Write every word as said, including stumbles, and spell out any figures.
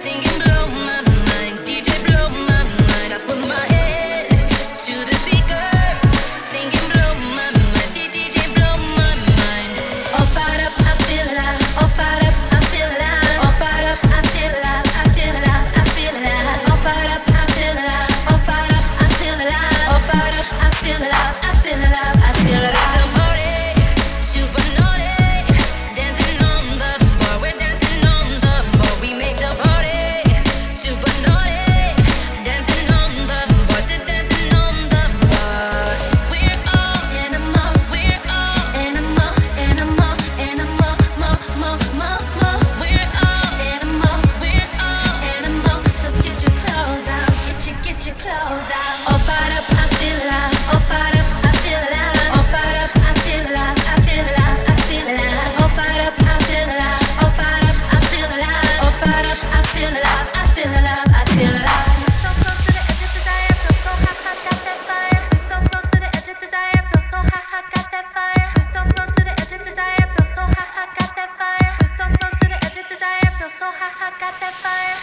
singing blow my mind, D J blow my mind. I put my head to the speakers, singing blow my mind, D J blow my mind. All fired up, I feel alive. All fired up, I feel alive. All fired up, I feel alive. I feel alive. I feel alive. All fired up, I feel alive. All fired up, I feel alive. All fired up, I feel alive. I feel alive. I feel alive. The party, super naughty, dancing on the bar. We're dancing on the bar. We make the party super naughty, dancing on the bar. Dancing on the bar. We're all animal. We're all animal. Animal. Animal. Mo. Mo. Mo. Mo. We're all animal. We're all animal. So get your clothes out. Get your get your clothes out. All fired up, I feel alive. All fired up, I feel alive. All fired up, I feel alive. I feel alive. I feel alive. All fired up, I feel alive. All fired up, I feel alive. All fired up, I feel alive. I feel alive. I feel alive. So close to the edge of desire, feel so hot, hot, got that fire. We're so close to the edge of desire, feel so hot, hot, got that fire. We're so close to the edge of desire, feel so hot, hot, got that fire. We're so close to the edge of desire, feel so hot, hot, got that fire.